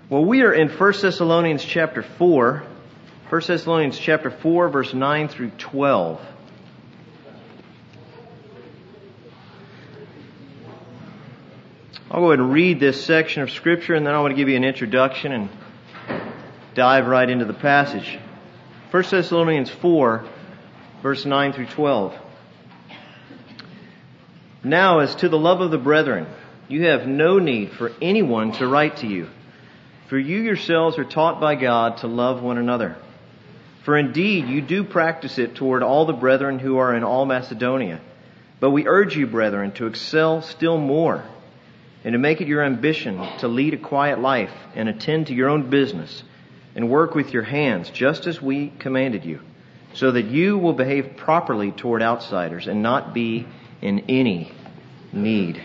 Well, we are in 1 Thessalonians chapter 4. 1 Thessalonians chapter 4, verse 9 through 12. I'll go ahead and read this section of Scripture, and then I want to give you an introduction and dive right into the passage. 1 Thessalonians 4, verse 9 through 12. Now, as to the love of the brethren, you have no need for anyone to write to you, for you yourselves are taught by God to love one another. For indeed you do practice it toward all the brethren who are in all Macedonia. But we urge you, brethren, to excel still more, and to make it your ambition to lead a quiet life and attend to your own business, and work with your hands, just as we commanded you, so that you will behave properly toward outsiders and not be in any need.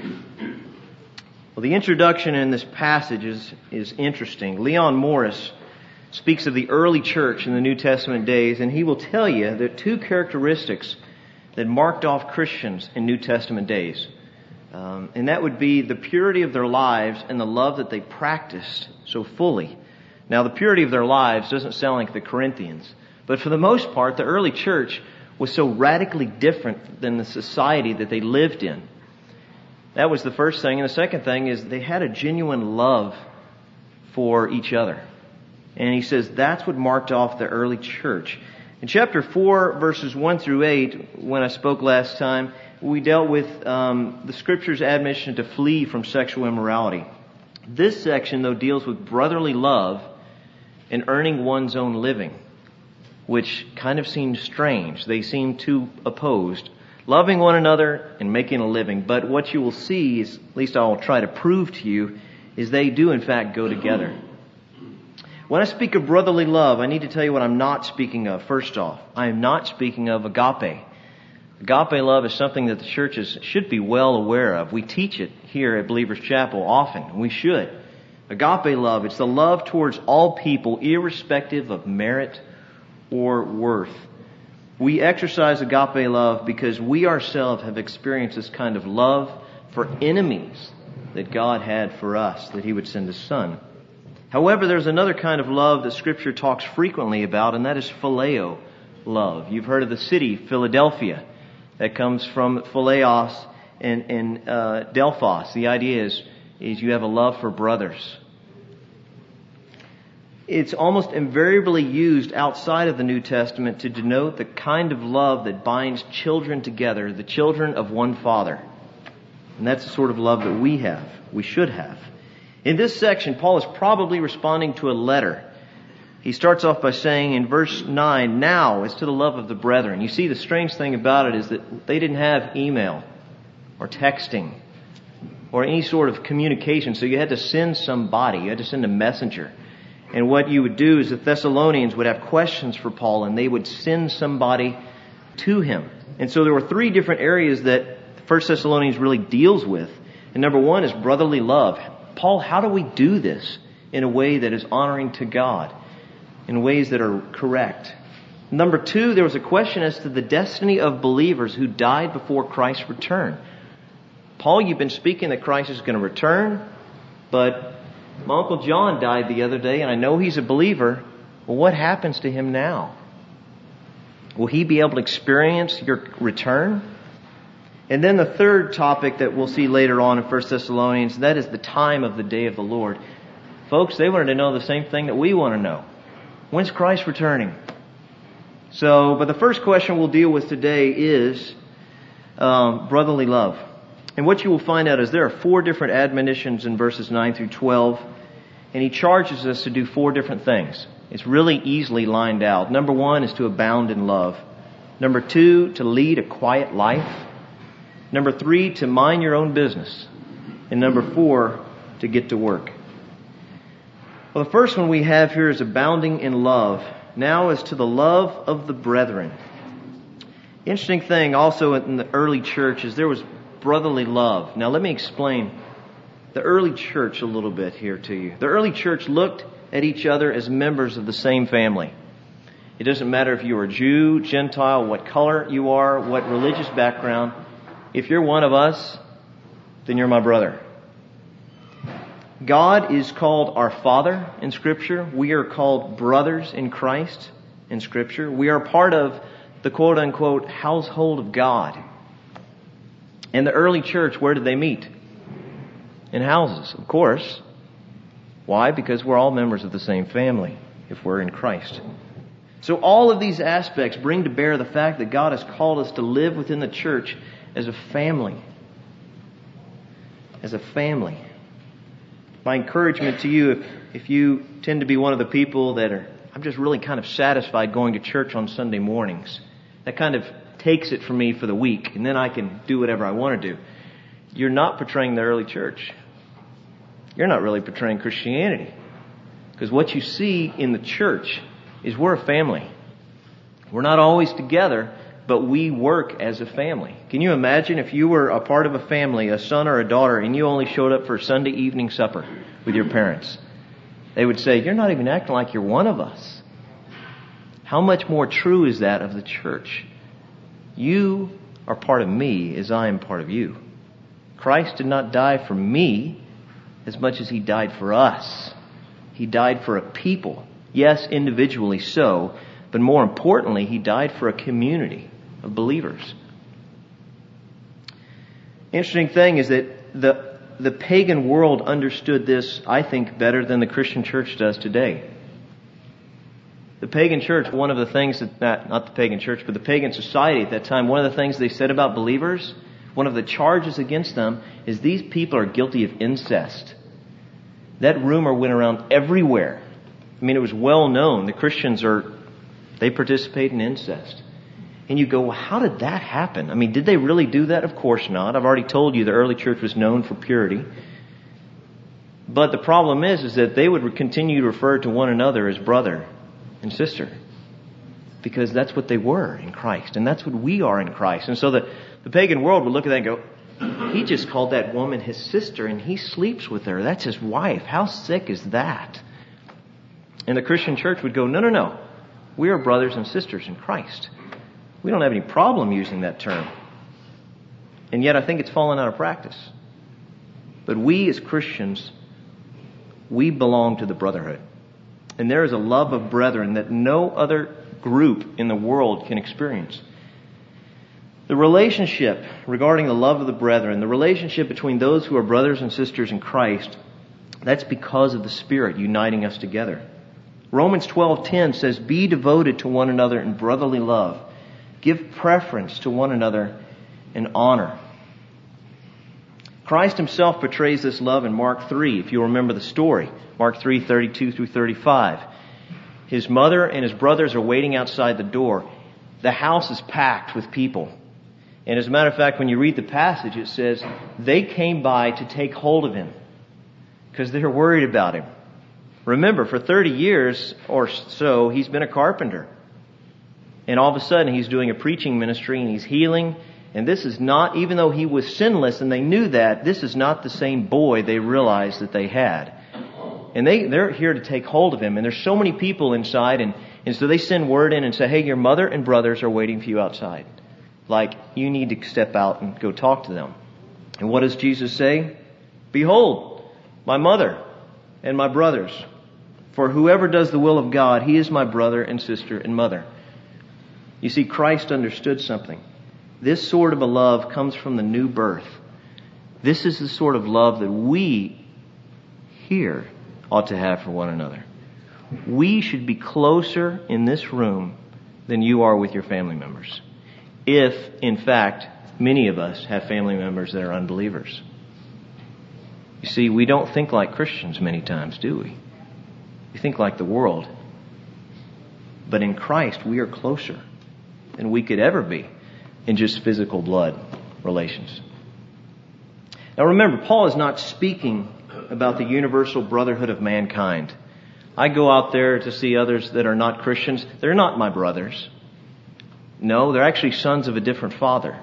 Well, the introduction in this passage is interesting. Leon Morris speaks of the early church in the New Testament days, and he will tell you there are two characteristics that marked off Christians in New Testament days. And that would be the purity of their lives and the love that they practiced so fully. Now, the purity of their lives doesn't sound like the Corinthians, but for the most part, the early church was so radically different than the society that they lived in. That was the first thing. And the second thing is they had a genuine love for each other. And he says that's what marked off the early church. In chapter 4, verses 1 through 8, when I spoke last time, we dealt with the Scripture's admonition to flee from sexual immorality. This section, though, deals with brotherly love and earning one's own living, which kind of seems strange. They seem too opposed. Loving one another and making a living. But what you will see, is, at least I'll try to prove to you, is they do in fact go together. When I speak of brotherly love, I need to tell you what I'm not speaking of. First off, I am not speaking of agape. Agape love is something that the churches should be well aware of. We teach it here at Believers Chapel often, and we should. Agape love, it's the love towards all people, irrespective of merit or worth. We exercise agape love because we ourselves have experienced this kind of love for enemies that God had for us, that He would send His Son. However, there's another kind of love that Scripture talks frequently about, and that is phileo love. You've heard of the city, Philadelphia. That comes from phileos and delphos. The idea is you have a love for brothers. It's almost invariably used outside of the New Testament to denote the kind of love that binds children together, the children of one Father. And that's the sort of love that we should have. In this section, Paul is probably responding to a letter. He starts off by saying in verse 9, now as to the love of the brethren. You see, the strange thing about it is that they didn't have email or texting or any sort of communication. So you had to send somebody. You had to send a messenger. And what you would do is the Thessalonians would have questions for Paul, and they would send somebody to him. And so there were three different areas that 1 Thessalonians really deals with. And number one is brotherly love. Paul, how do we do this in a way that is honoring to God, in ways that are correct? Number two, there was a question as to the destiny of believers who died before Christ's return. Paul, you've been speaking that Christ is going to return, but my Uncle John died the other day, and I know he's a believer. Well, what happens to him now? Will he be able to experience your return? And then the third topic that we'll see later on in 1 Thessalonians, that is the time of the day of the Lord. Folks, they wanted to know the same thing that we want to know. When's Christ returning? But the first question we'll deal with today is brotherly love. And what you will find out is there are four different admonitions in verses 9 through 12. And he charges us to do four different things. It's really easily lined out. Number one is to abound in love. Number two, to lead a quiet life. Number three, to mind your own business. And number four, to get to work. Well, the first one we have here is abounding in love. Now as to the love of the brethren. Interesting thing also in the early church is there was brotherly love. Now let me explain the early church a little bit here to you. The early church looked at each other as members of the same family. It doesn't matter if you're a Jew, Gentile, what color you are, what religious background. If you're one of us, then you're my brother. God is called our Father in Scripture. We are called brothers in Christ in Scripture. We are part of the quote-unquote household of God. In the early church, where did they meet? In houses, of course. Why? Because we're all members of the same family if we're in Christ. So all of these aspects bring to bear the fact that God has called us to live within the church as a family. As a family. My encouragement to you, if you tend to be one of the people that are, I'm just really kind of satisfied going to church on Sunday mornings. That kind of takes it from me for the week, and then I can do whatever I want to do. You're not portraying the early church. You're not really portraying Christianity. Because what you see in the church is we're a family. We're not always together, but we work as a family. Can you imagine if you were a part of a family, a son or a daughter, and you only showed up for Sunday evening supper with your parents? They would say, you're not even acting like you're one of us. How much more true is that of the church? You are part of me as I am part of you. Christ did not die for me as much as He died for us. He died for a people. Yes, individually so, but more importantly, He died for a community of believers. Interesting thing is that the pagan world understood this, I think, better than the Christian church does today. The pagan church, one of the things that, not the pagan church, but the pagan society at that time, one of the things they said about believers, one of the charges against them is these people are guilty of incest. That rumor went around everywhere. I mean, it was well known. The Christians they participate in incest. And you go, well, how did that happen? I mean, did they really do that? Of course not. I've already told you the early church was known for purity. But the problem is that they would continue to refer to one another as brother and sister. Because that's what they were in Christ. And that's what we are in Christ. And so the pagan world would look at that and go, he just called that woman his sister and he sleeps with her. That's his wife. How sick is that? And the Christian church would go, no. We are brothers and sisters in Christ. We don't have any problem using that term. And yet I think it's fallen out of practice. But we as Christians, we belong to the brotherhood. And there is a love of brethren that no other group in the world can experience. The relationship regarding the love of the brethren, the relationship between those who are brothers and sisters in Christ, that's because of the Spirit uniting us together. Romans 12:10 says, be devoted to one another in brotherly love. Give preference to one another in honor. Christ Himself portrays this love in Mark 3, if you remember the story. Mark 3:32 through 35. His mother and His brothers are waiting outside the door. The house is packed with people. And as a matter of fact, when you read the passage, it says, they came by to take hold of Him because they're worried about Him. Remember, for 30 years or so, He's been a carpenter. And all of a sudden, He's doing a preaching ministry and He's healing. And this is not, even though He was sinless and they knew that, this is not the same boy they realized that they had. And they're here to take hold of Him. And there's so many people inside. And so they send word in and say, hey, your mother and brothers are waiting for you outside. Like, you need to step out and go talk to them. And what does Jesus say? Behold, my mother and my brothers. For whoever does the will of God, he is my brother and sister and mother. You see, Christ understood something. This sort of a love comes from the new birth. This is the sort of love that we here ought to have for one another. We should be closer in this room than you are with your family members. If, in fact, many of us have family members that are unbelievers. You see, we don't think like Christians many times, do we? We think like the world. But in Christ, we are closer than we could ever be in just physical blood relations. Now remember, Paul is not speaking about the universal brotherhood of mankind. I go out there to see others that are not Christians. They're not my brothers. No, they're actually sons of a different father.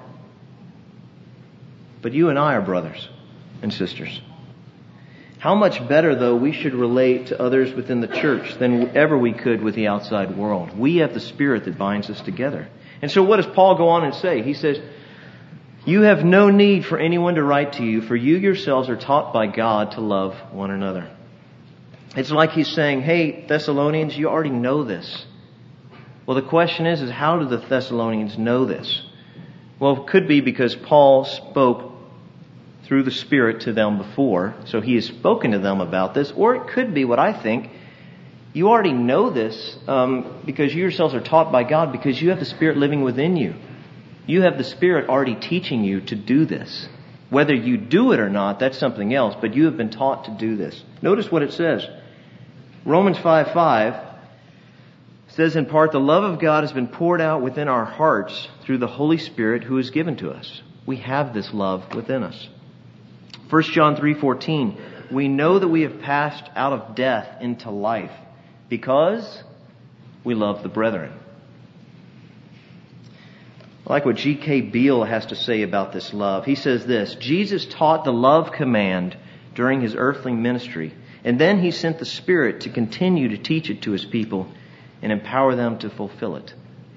But you and I are brothers and sisters. How much better, though, we should relate to others within the church than ever we could with the outside world. We have the Spirit that binds us together. And so what does Paul go on and say? He says, You have no need for anyone to write to you, for you yourselves are taught by God to love one another. It's like he's saying, hey, Thessalonians, you already know this. Well, the question is how do the Thessalonians know this? Well, it could be because Paul spoke through the Spirit to them before, so he has spoken to them about this. Or it could be what I think, you already know this because you yourselves are taught by God, because you have the Spirit living within you. You have the Spirit already teaching you to do this. Whether you do it or not, that's something else, but you have been taught to do this. Notice what it says. Romans 5:5 says in part, the love of God has been poured out within our hearts through the Holy Spirit who is given to us. We have this love within us. 1 John 3:14, we know that we have passed out of death into life because we love the brethren. I like what G.K. Beale has to say about this love. He says this, Jesus taught the love command during his earthly ministry, and then he sent the Spirit to continue to teach it to his people and empower them to fulfill it.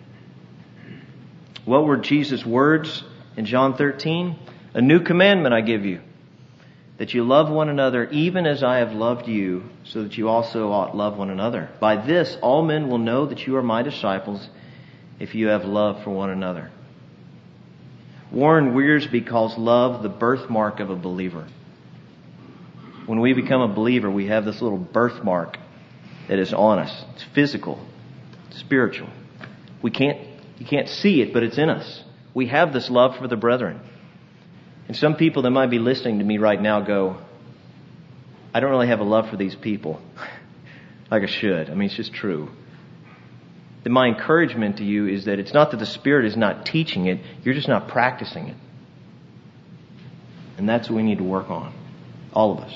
What were Jesus' words in John 13? A new commandment I give you, that you love one another even as I have loved you, so that you also ought love one another. By this all men will know that you are my disciples, if you have love for one another. Warren Wiersbe calls love the birthmark of a believer. When we become a believer, we have this little birthmark that is on us. It's physical, it's spiritual. You can't see it, but it's in us. We have this love for the brethren. And some people that might be listening to me right now go, I don't really have a love for these people like I should. I mean, it's just true. Then my encouragement to you is that it's not that the Spirit is not teaching it, you're just not practicing it. And that's what we need to work on, all of us.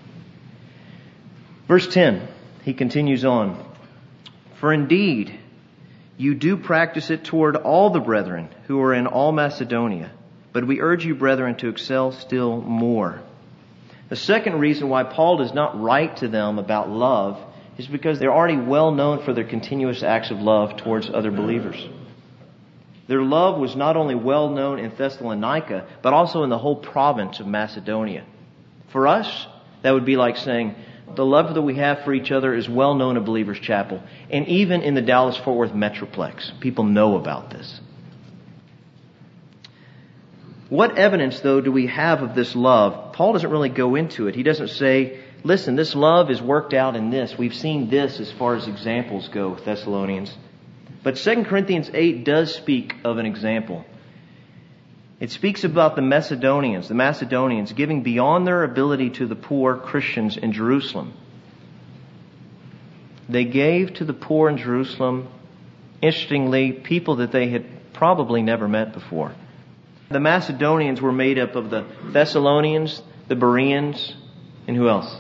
Verse 10, he continues on. For indeed, you do practice it toward all the brethren who are in all Macedonia. But we urge you, brethren, to excel still more. The second reason why Paul does not write to them about love is because they're already well known for their continuous acts of love towards other believers. Their love was not only well known in Thessalonica, but also in the whole province of Macedonia. For us, that would be like saying, the love that we have for each other is well known at Believers Chapel. And even in the Dallas-Fort Worth Metroplex, people know about this. What evidence, though, do we have of this love? Paul doesn't really go into it. He doesn't say, listen, this love is worked out in this. We've seen this as far as examples go, Thessalonians. But 2 Corinthians 8 does speak of an example. It speaks about the Macedonians giving beyond their ability to the poor Christians in Jerusalem. They gave to the poor in Jerusalem, interestingly, people that they had probably never met before. The Macedonians were made up of the Thessalonians, the Bereans, and who else?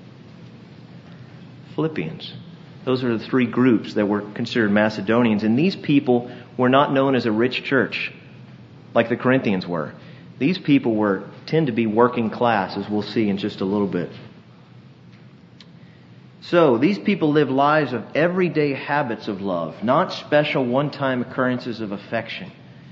Philippians. Those are the three groups that were considered Macedonians. And these people were not known as a rich church like the Corinthians were. These people tend to be working class, as we'll see in just a little bit. So, these people live lives of everyday habits of love, not special one-time occurrences of affection.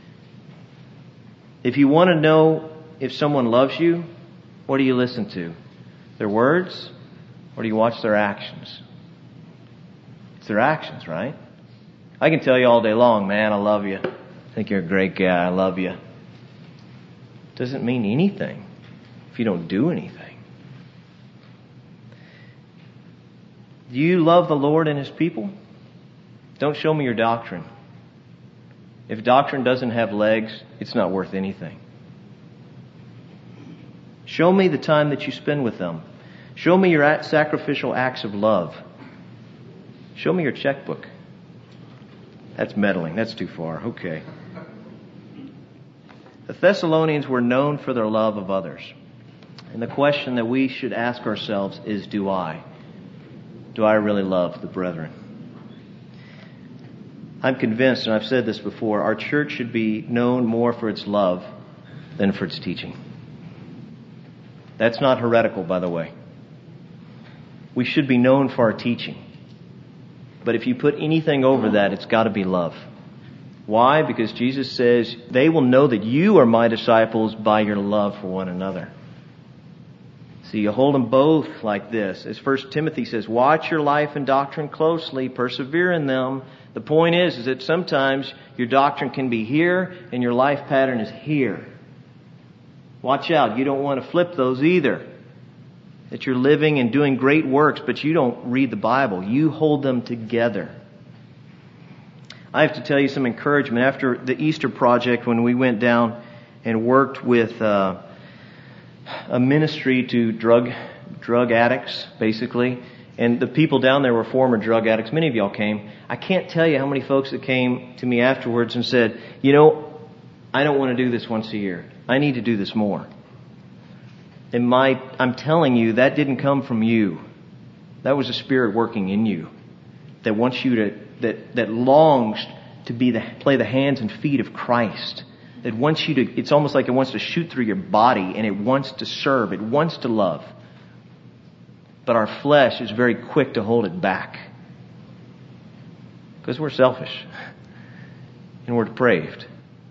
If you want to know if someone loves you, what do you listen to? Their words, or do you watch their actions? It's their actions, right? I can tell you all day long, man, I love you. I think you're a great guy, I love you. Doesn't mean anything if you don't do anything. Do you love the Lord and His people? Don't show me your doctrine. If doctrine doesn't have legs, it's not worth anything. Show me the time that you spend with them. Show me your sacrificial acts of love. Show me your checkbook. That's meddling. That's too far. Okay. The Thessalonians were known for their love of others. And the question that we should ask ourselves is, do I? Do I really love the brethren? I'm convinced, and I've said this before, our church should be known more for its love than for its teaching. That's not heretical, by the way. We should be known for our teaching. But if you put anything over that, it's got to be love. Why? Because Jesus says, they will know that you are my disciples by your love for one another. So you hold them both like this. As 1 Timothy says, watch your life and doctrine closely, persevere in them. The point is that sometimes your doctrine can be here and your life pattern is here. Watch out. You don't want to flip those either. That you're living and doing great works, but you don't read the Bible. You hold them together. I have to tell you some encouragement. After the Easter Project, when we went down and worked with a ministry to drug addicts, basically, and the people down there were former drug addicts. Many of y'all came. I can't tell you how many folks that came to me afterwards and said, you know, I don't want to do this once a year. I need to do this more. And I'm telling you, that didn't come from you. That was the Spirit working in you that wants you to, that longs to play the hands and feet of Christ. That wants you to, it's almost like it wants to shoot through your body and it wants to serve. It wants to love. But our flesh is very quick to hold it back. Because we're selfish. And we're depraved.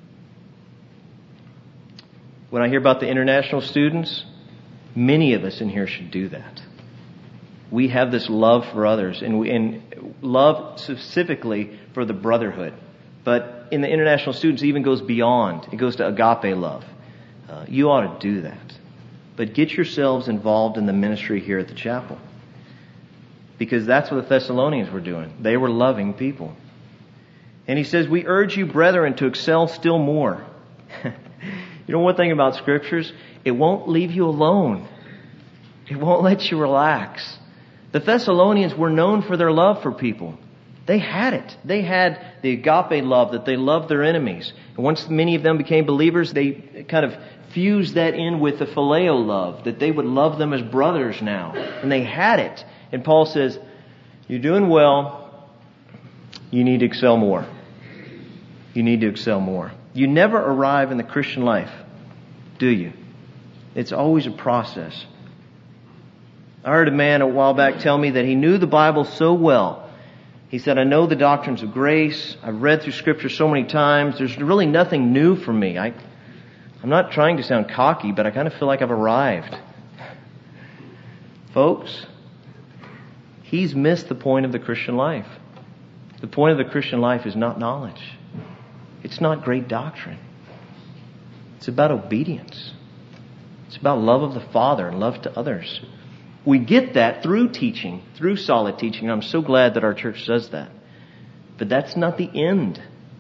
When I hear about the international students, many of us in here should do that. We have this love for others and love specifically for the brotherhood. But in the international students, it even goes beyond. It goes to agape love. You ought to do that. But get yourselves involved in the ministry here at the chapel. Because that's what the Thessalonians were doing. They were loving people. And he says, we urge you, brethren, to excel still more. You know one thing about Scriptures? It won't leave you alone. It won't let you relax. The Thessalonians were known for their love for people. They had it. They had the agape love that they loved their enemies. And once many of them became believers, they kind of fused that in with the phileo love, that they would love them as brothers now. And they had it. And Paul says, you're doing well. You need to excel more. You need to excel more. You never arrive in the Christian life, do you? It's always a process. I heard a man a while back tell me that he knew the Bible so well. He said, I know the doctrines of grace. I've read through Scripture so many times. There's really nothing new for me. I'm not trying to sound cocky, but I kind of feel like I've arrived. Folks, he's missed the point of the Christian life. The point of the Christian life is not knowledge. It's not great doctrine. It's about obedience. It's about love of the Father and love to others. We get that through teaching, through solid teaching. I'm so glad that our church does that. But that's not the end.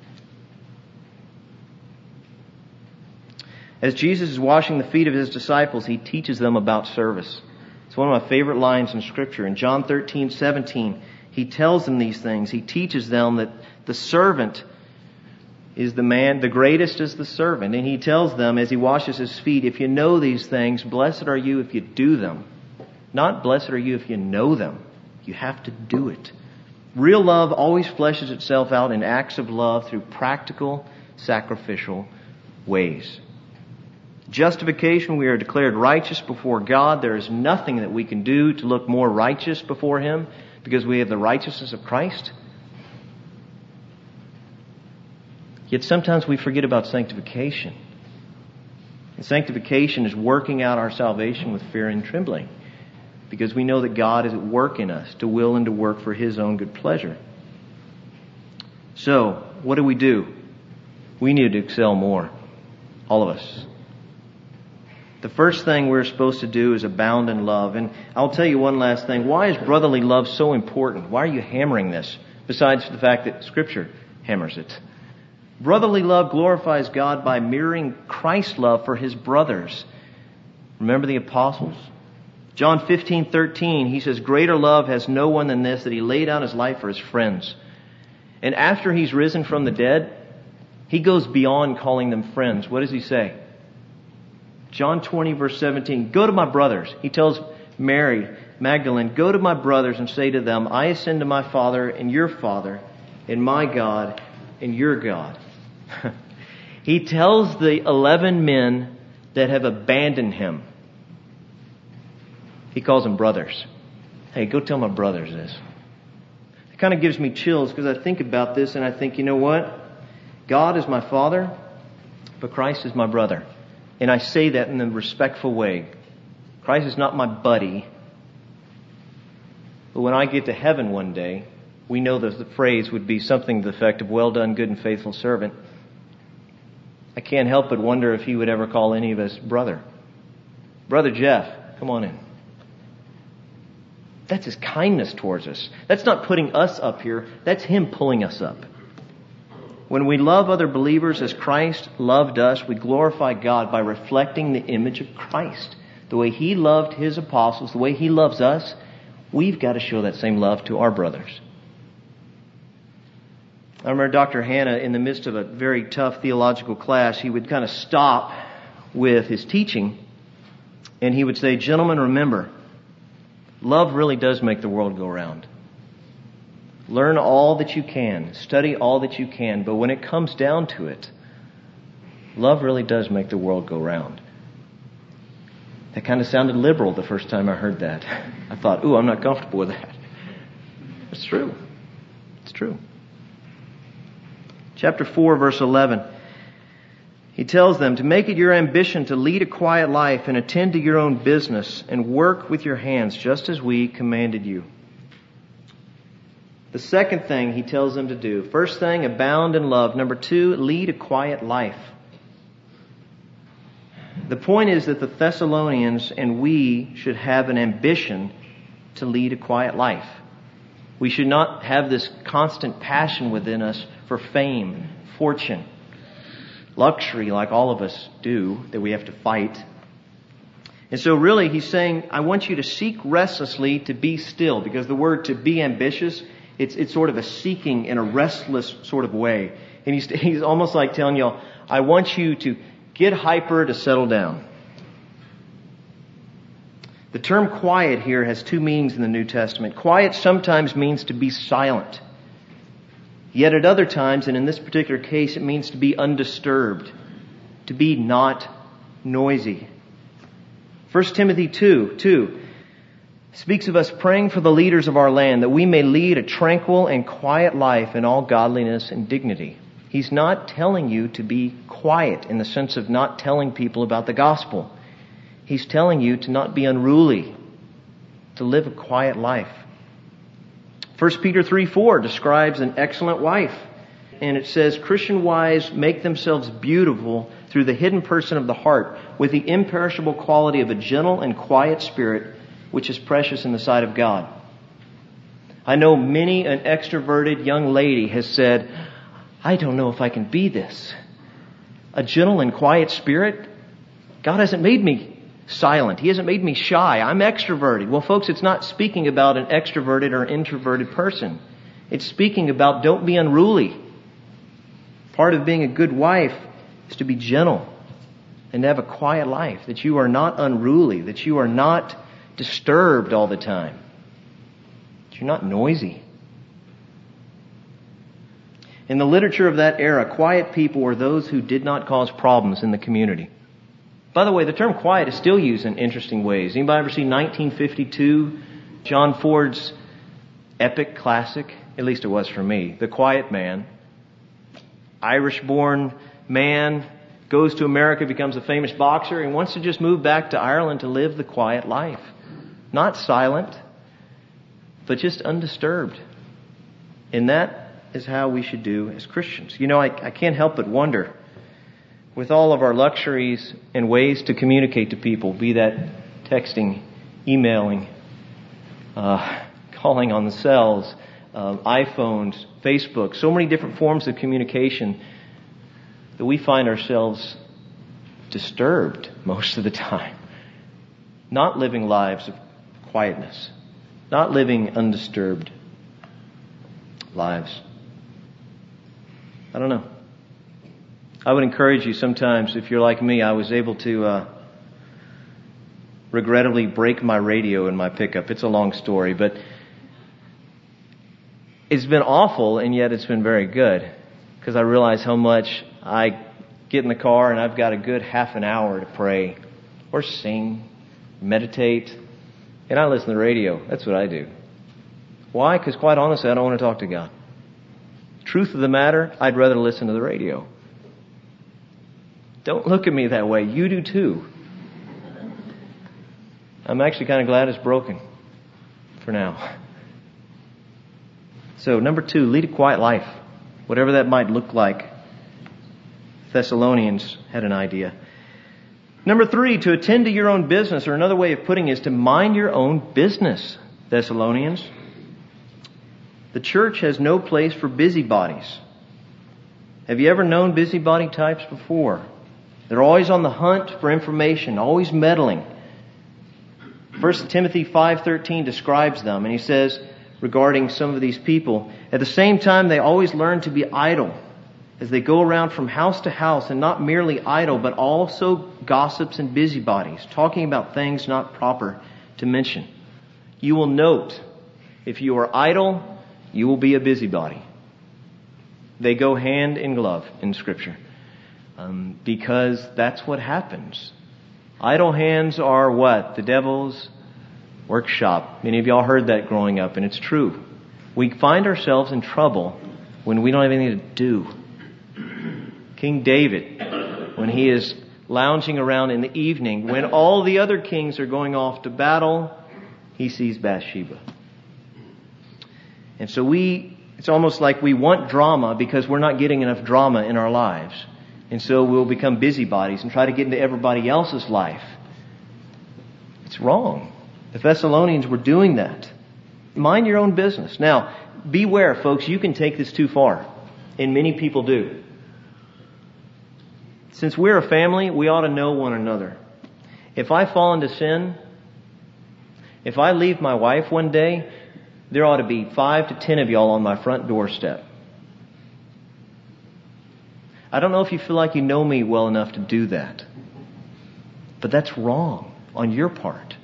As Jesus is washing the feet of His disciples, He teaches them about service. It's one of my favorite lines in Scripture. In John 13:17, He tells them these things. He teaches them that the servant is the man, the greatest is the servant. And He tells them as He washes His feet, if you know these things, blessed are you if you do them. Not blessed are you if you know them. You have to do it. Real love always fleshes itself out in acts of love through practical, sacrificial ways. Justification, we are declared righteous before God. There is nothing that we can do to look more righteous before Him because we have the righteousness of Christ. Yet sometimes we forget about sanctification. And sanctification is working out our salvation with fear and trembling. Because we know that God is at work in us to will and to work for His own good pleasure. So, what do? We need to excel more. All of us. The first thing we're supposed to do is abound in love. And I'll tell you one last thing. Why is brotherly love so important? Why are you hammering this? Besides the fact that Scripture hammers it. Brotherly love glorifies God by mirroring Christ's love for His brothers. Remember the apostles? John 15:13, He says, greater love has no one than this, that He laid down His life for His friends. And after He's risen from the dead, He goes beyond calling them friends. What does He say? John 20 verse 17, go to my brothers. He tells Mary Magdalene, go to my brothers and say to them, I ascend to my Father and your Father, and my God and your God. He tells the 11 men that have abandoned Him. He calls them brothers. Hey, go tell my brothers this. It kind of gives me chills because I think about this and I think, you know what? God is my Father, but Christ is my brother. And I say that in a respectful way. Christ is not my buddy. But when I get to heaven one day, we know that the phrase would be something to the effect of, well done, good and faithful servant. I can't help but wonder if he would ever call any of us brother. Brother Jeff, come on in. That's his kindness towards us. That's not putting us up here. That's him pulling us up. When we love other believers as Christ loved us, we glorify God by reflecting the image of Christ. The way he loved his apostles, the way he loves us, we've got to show that same love to our brothers. I remember Dr. Hanna, in the midst of a very tough theological class, he would kind of stop with his teaching and he would say, gentlemen, remember, love really does make the world go round. Learn all that you can. Study all that you can. But when it comes down to it, love really does make the world go round. That kind of sounded liberal the first time I heard that. I thought, I'm not comfortable with that. It's true. It's true. Chapter 4, verse 11. He tells them to make it your ambition to lead a quiet life and attend to your own business and work with your hands just as we commanded you. The second thing he tells them to do. First thing, abound in love. Number 2, lead a quiet life. The point is that the Thessalonians and we should have an ambition to lead a quiet life. We should not have this constant passion within us for fame, fortune, luxury like all of us do that we have to fight. And so really he's saying, I want you to seek restlessly to be still, because the word to be ambitious, it's sort of a seeking in a restless sort of way. And he's almost like telling y'all, I want you to get hyper to settle down. The term quiet here has 2 meanings in the New Testament. Quiet sometimes means to be silent. Yet at other times, and in this particular case, it means to be undisturbed, to be not noisy. 1 Timothy 2 speaks of us praying for the leaders of our land, that we may lead a tranquil and quiet life in all godliness and dignity. He's not telling you to be quiet in the sense of not telling people about the gospel. He's telling you to not be unruly, to live a quiet life. 1 Peter 3:4 describes an excellent wife. And it says, Christian wives make themselves beautiful through the hidden person of the heart, with the imperishable quality of a gentle and quiet spirit, which is precious in the sight of God. I know many an extroverted young lady has said, I don't know if I can be this. A gentle and quiet spirit? God hasn't made me silent. He hasn't made me shy. I'm extroverted. Well, folks, it's not speaking about an extroverted or introverted person. It's speaking about don't be unruly. Part of being a good wife is to be gentle and to have a quiet life, that you are not unruly, that you are not disturbed all the time, that you're not noisy. In the literature of that era, quiet people were those who did not cause problems in the community. By the way, the term quiet is still used in interesting ways. Anybody ever seen 1952, John Ford's epic classic? At least it was for me. The Quiet Man. Irish-born man, goes to America, becomes a famous boxer, and wants to just move back to Ireland to live the quiet life. Not silent, but just undisturbed. And that is how we should do as Christians. You know, I can't help but wonder, with all of our luxuries and ways to communicate to people, be that texting, emailing, calling on the cells, iPhones, Facebook, so many different forms of communication, that we find ourselves disturbed most of the time. Not living lives of quietness. Not living undisturbed lives. I don't know. I would encourage you sometimes, if you're like me, I was able to regrettably break my radio in my pickup. It's a long story, but it's been awful, and yet it's been very good, because I realize how much I get in the car and I've got a good half an hour to pray or sing, meditate, and I listen to the radio. That's what I do. Why? Because quite honestly, I don't want to talk to God. Truth of the matter, I'd rather listen to the radio. Don't look at me that way. You do too. I'm actually kind of glad it's broken for now. So, number 2, lead a quiet life. Whatever that might look like. Thessalonians had an idea. Number 3, to attend to your own business, or another way of putting it is to mind your own business, Thessalonians. The church has no place for busybodies. Have you ever known busybody types before? They're always on the hunt for information, always meddling. 1 Timothy 5:13 describes them, and he says regarding some of these people, at the same time they always learn to be idle as they go around from house to house, and not merely idle, but also gossips and busybodies, talking about things not proper to mention. You will note, if you are idle, you will be a busybody. They go hand in glove in Scripture, because that's what happens. Idle hands are what? The devil's workshop. Many of y'all heard that growing up, and it's true. We find ourselves in trouble when we don't have anything to do. King David, when he is lounging around in the evening, when all the other kings are going off to battle, he sees Bathsheba. And so it's almost like we want drama because we're not getting enough drama in our lives. And so we'll become busybodies and try to get into everybody else's life. It's wrong. The Thessalonians were doing that. Mind your own business. Now, beware, folks, you can take this too far. And many people do. Since we're a family, we ought to know one another. If I fall into sin, if I leave my wife one day, there ought to be 5 to 10 of y'all on my front doorstep. I don't know if you feel like you know me well enough to do that. But that's wrong on your part.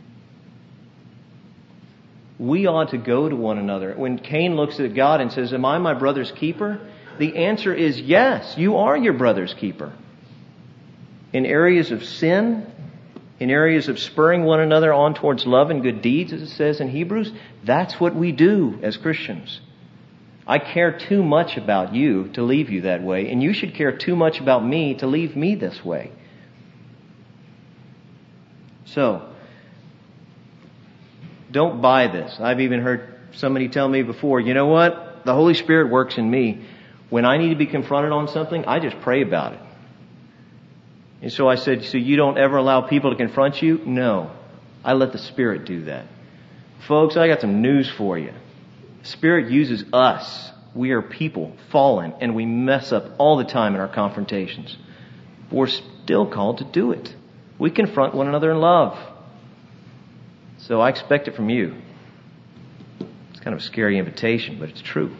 We ought to go to one another. When Cain looks at God and says, "Am I my brother's keeper?" The answer is yes, you are your brother's keeper. In areas of sin, in areas of spurring one another on towards love and good deeds, as it says in Hebrews, that's what we do as Christians. I care too much about you to leave you that way, and you should care too much about me to leave me this way. So, don't buy this. I've even heard somebody tell me before, you know what? The Holy Spirit works in me. When I need to be confronted on something, I just pray about it. And so I said, so you don't ever allow people to confront you? No. I let the Spirit do that. Folks, I got some news for you. Spirit uses us. We are people, fallen, and we mess up all the time in our confrontations. But we're still called to do it. We confront one another in love. So I expect it from you. It's kind of a scary invitation, but it's true.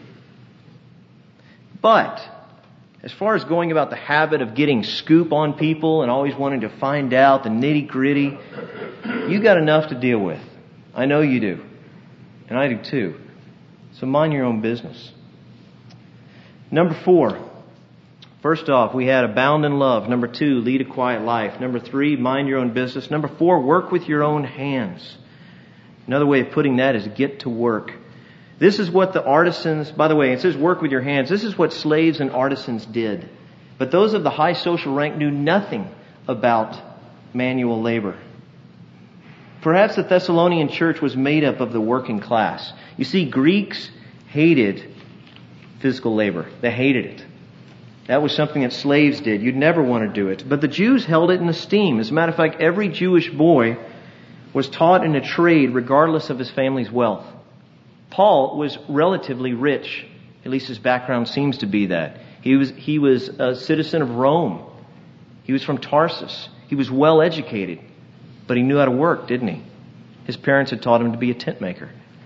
But as far as going about the habit of getting scoop on people and always wanting to find out the nitty-gritty, you got enough to deal with. I know you do. And I do too. So mind your own business. Number 4. First off, we had abound in love. Number 2, lead a quiet life. Number 3, mind your own business. Number 4, work with your own hands. Another way of putting that is get to work. This is what the artisans, by the way, it says work with your hands. This is what slaves and artisans did. But those of the high social rank knew nothing about manual labor. Perhaps the Thessalonian church was made up of the working class. You see, Greeks hated physical labor. They hated it. That was something that slaves did. You'd never want to do it. But the Jews held it in esteem. As a matter of fact, every Jewish boy was taught in a trade regardless of his family's wealth. Paul was relatively rich. At least his background seems to be that. He was a citizen of Rome. He was from Tarsus. He was well educated. But he knew how to work, didn't he? His parents had taught him to be a tent maker.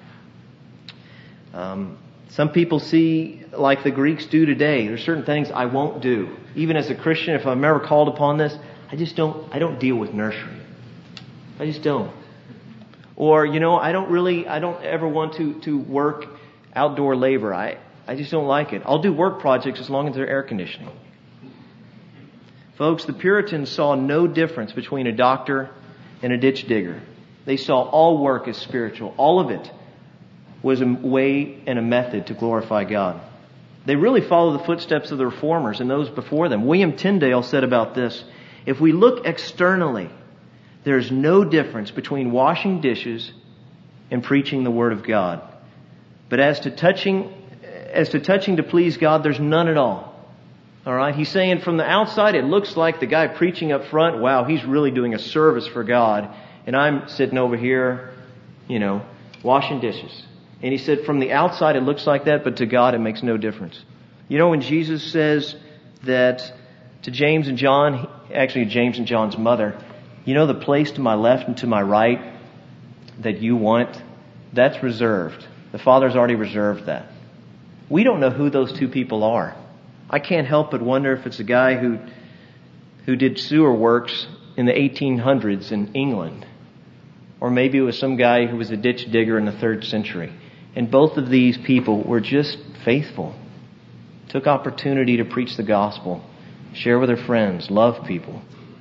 Some people see, like the Greeks do today, there's certain things I won't do. Even as a Christian, if I'm ever called upon this, I don't deal with nursery. I just don't. Or, I don't ever want to work outdoor labor. I just don't like it. I'll do work projects as long as they're air conditioning. Folks, the Puritans saw no difference between a doctor and a ditch digger. They saw all work as spiritual. All of it was a way and a method to glorify God. They really follow the footsteps of the reformers and those before them. William Tyndale said about this, if we look externally, there's no difference between washing dishes and preaching the Word of God. But as to touching to please God, there's none at all. All right? He's saying from the outside, it looks like the guy preaching up front, wow, he's really doing a service for God. And I'm sitting over here, washing dishes. And he said from the outside, it looks like that, but to God, it makes no difference. When Jesus says that to James and John, actually James and John's mother, the place to my left and to my right that you want, that's reserved. The Father's already reserved that. We don't know who those two people are. I can't help but wonder if it's a guy who did sewer works in the 1800s in England. Or maybe it was some guy who was a ditch digger in the 3rd century. And both of these people were just faithful. Took opportunity to preach the gospel. Share with their friends. Love people.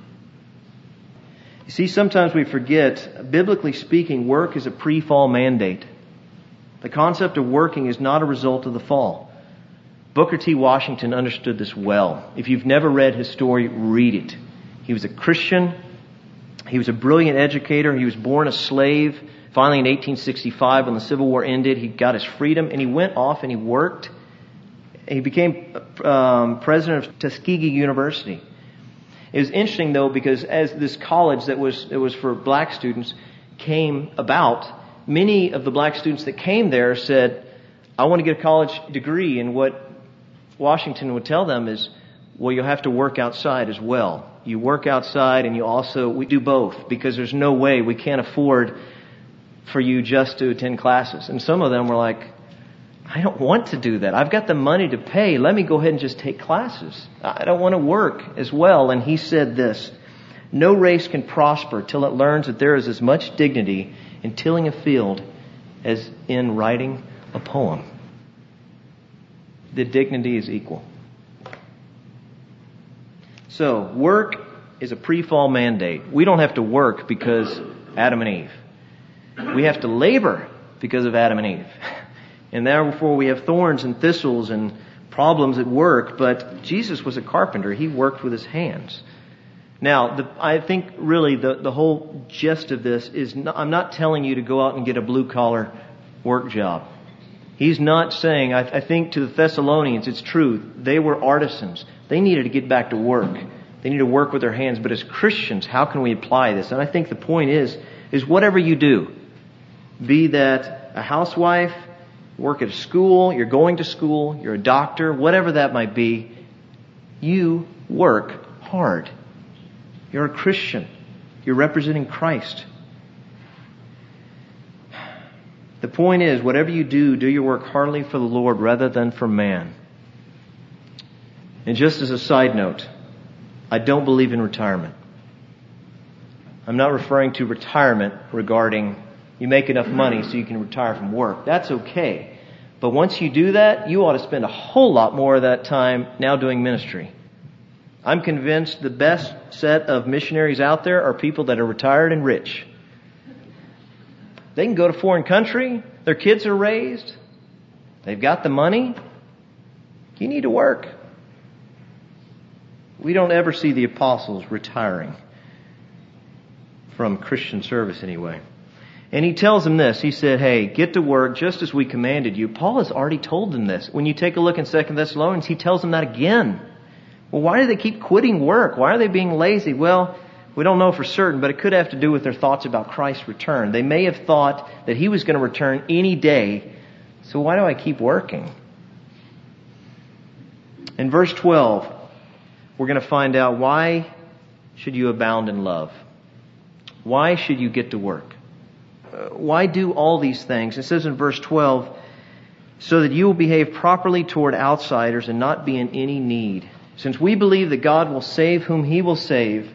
You see, sometimes we forget, biblically speaking, work is a pre-fall mandate. The concept of working is not a result of the fall. Booker T. Washington understood this well. If you've never read his story, read it. He was a Christian. He was a brilliant educator. He was born a slave. Finally, in 1865, when the Civil War ended, he got his freedom and he went off and he worked. He became president of Tuskegee University. It was interesting, though, because as this college that was for black students came about, many of the black students that came there said, I want to get a college degree. And what Washington would tell them is, well, you'll have to work outside as well. You work outside and we do both, because there's no way we can't afford for you just to attend classes. And some of them were like, I don't want to do that. I've got the money to pay. Let me go ahead and just take classes. I don't want to work as well. And he said this, no race can prosper till it learns that there is as much dignity in tilling a field as in writing a poem. The dignity is equal. So, work is a pre-fall mandate. We don't have to work because Adam and Eve. We have to labor because of Adam and Eve. And therefore we have thorns and thistles and problems at work, but Jesus was a carpenter. He worked with his hands. Now, I think really the whole gist of this is, I'm not telling you to go out and get a blue-collar work job. He's not saying, I think to the Thessalonians, it's true, they were artisans. They needed to get back to work. They need to work with their hands. But as Christians, how can we apply this? And I think the point is whatever you do, be that a housewife, work at a school, you're going to school, you're a doctor, whatever that might be, you work hard. You're a Christian. You're representing Christ. The point is, whatever you do your work heartily for the Lord rather than for man. And just as a side note, I don't believe in retirement. I'm not referring to retirement regarding you make enough money so you can retire from work. That's okay. But once you do that, you ought to spend a whole lot more of that time now doing ministry. I'm convinced the best set of missionaries out there are people that are retired and rich. They can go to foreign country. Their kids are raised. They've got the money. You need to work. We don't ever see the apostles retiring from Christian service anyway. And he tells them this. He said, hey, get to work just as we commanded you. Paul has already told them this. When you take a look in 2 Thessalonians, he tells them that again. Well, why do they keep quitting work? Why are they being lazy? Well, we don't know for certain, but it could have to do with their thoughts about Christ's return. They may have thought that he was going to return any day. So why do I keep working? In verse 12, we're going to find out, why should you abound in love? Why should you get to work? Why do all these things? It says in verse 12, so that you will behave properly toward outsiders and not be in any need. Since we believe that God will save whom He will save,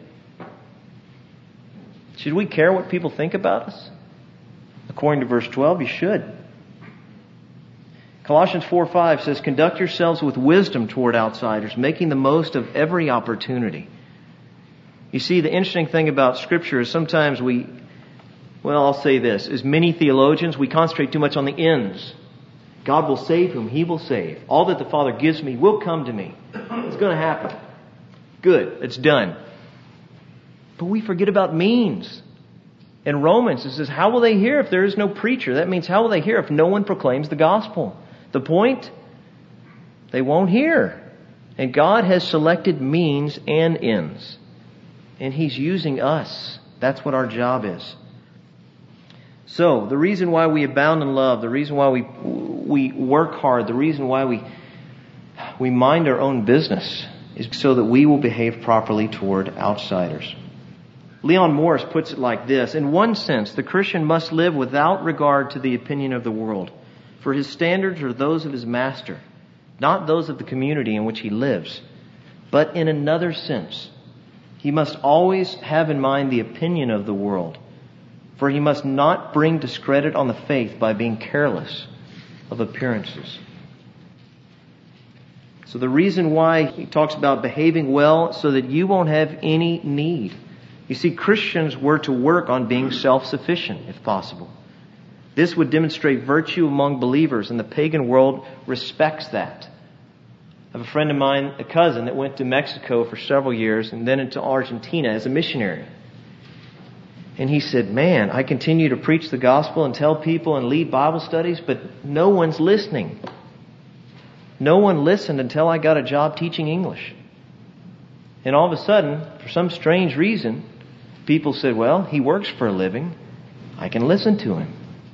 should we care what people think about us? According to verse 12, you should. Colossians 4:5 says, conduct yourselves with wisdom toward outsiders, making the most of every opportunity. You see, the interesting thing about Scripture is sometimes I'll say this, as many theologians, we concentrate too much on the ends. God will save whom He will save. All that the Father gives me will come to me. It's going to happen. Good. It's done. But we forget about means. In Romans, it says, how will they hear if there is no preacher? That means, how will they hear if no one proclaims the gospel? The point? They won't hear. And God has selected means and ends. And He's using us. That's what our job is. So, the reason why we abound in love, the reason why we work hard, the reason why we mind our own business is so that we will behave properly toward outsiders. Leon Morris puts it like this: in one sense, the Christian must live without regard to the opinion of the world, for his standards are those of his master, not those of the community in which he lives. But in another sense, he must always have in mind the opinion of the world, for he must not bring discredit on the faith by being careless of appearances. So the reason why he talks about behaving well, so that you won't have any need. You see, Christians were to work on being self-sufficient, if possible. This would demonstrate virtue among believers, and the pagan world respects that. I have a friend of mine, a cousin, that went to Mexico for several years and then into Argentina as a missionary. And he said, man, I continue to preach the gospel and tell people and lead Bible studies, but no one's listening. No one listened until I got a job teaching English. And all of a sudden, for some strange reason, people said, well, he works for a living. I can listen to him.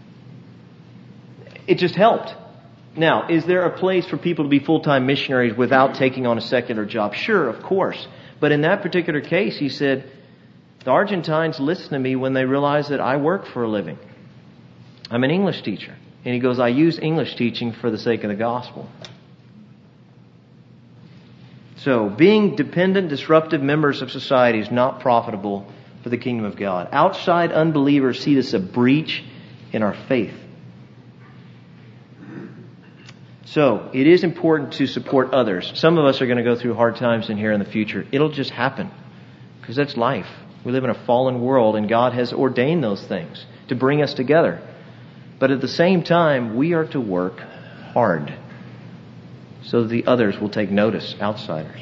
It just helped. Now, is there a place for people to be full-time missionaries without taking on a secular job? Sure, of course. But in that particular case, he said, the Argentines listen to me when they realize that I work for a living. I'm an English teacher. And he goes, I use English teaching for the sake of the gospel. So, being dependent, disruptive members of society is not profitable for the kingdom of God. Outside unbelievers see this a breach in our faith. So, it is important to support others. Some of us are going to go through hard times in here in the future. It'll just happen. Because that's life. We live in a fallen world, and God has ordained those things to bring us together. But at the same time, we are to work hard so that the others will take notice, outsiders.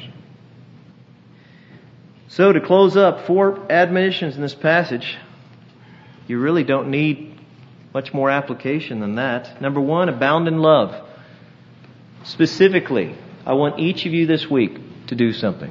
So to close up, 4 admonitions in this passage. You really don't need much more application than that. Number 1, abound in love. Specifically, I want each of you this week to do something.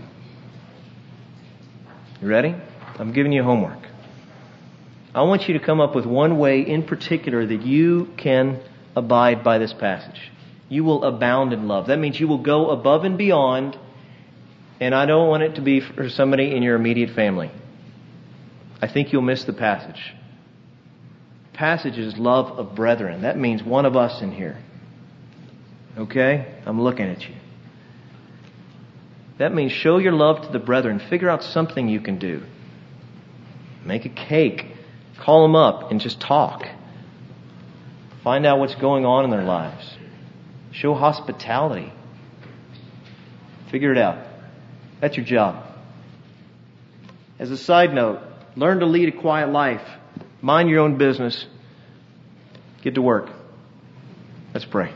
You ready? I'm giving you homework. I want you to come up with one way in particular that you can abide by this passage. You will abound in love. That means you will go above and beyond, and I don't want it to be for somebody in your immediate family. I think you'll miss the passage. The passage is love of brethren. That means one of us in here. Okay? I'm looking at you. That means show your love to the brethren. Figure out something you can do. Make a cake. Call them up and just talk. Find out what's going on in their lives. Show hospitality. Figure it out. That's your job. As a side note, learn to lead a quiet life. Mind your own business. Get to work. Let's pray.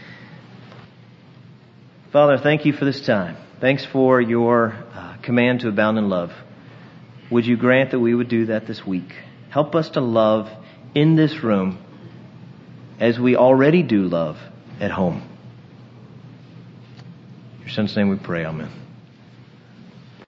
Father, thank you for this time. Thanks for your command to abound in love. Would you grant that we would do that this week? Help us to love in this room as we already do love at home. In your Son's name we pray. Amen.